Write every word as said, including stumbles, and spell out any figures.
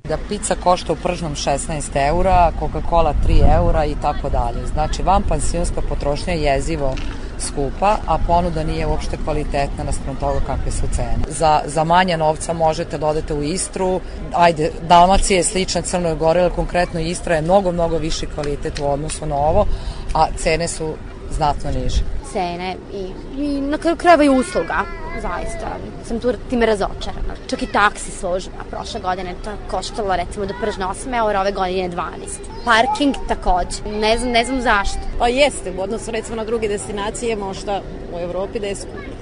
Da pizza košta u Pržnom šesnaest eura, Coca-Cola tri eura i tako dalje. Znači, vanpansionska potrošnja je jezivo skupa, a ponuda nije uopšte kvalitetna naspram toga kakve su cene. Za, za manje novca možete da odete u Istru, ajde, Dalmacija je slična Crnoj Gori, ali konkretno Istra je mnogo, mnogo viši kvalitet u odnosu na ovo, a cene su znatno niže. Cene i, i na kraju krajeva i usluga, zaista. Sam tu time razočarana. Čak i taksi služba. Prošle godine to koštalo recimo do Pržne osam eura, ove godine dvanaest. Parking takođe. Ne znam, ne znam zašto. Pa jeste, u odnosu recimo na druge destinacije možda u Evropi da je skupo.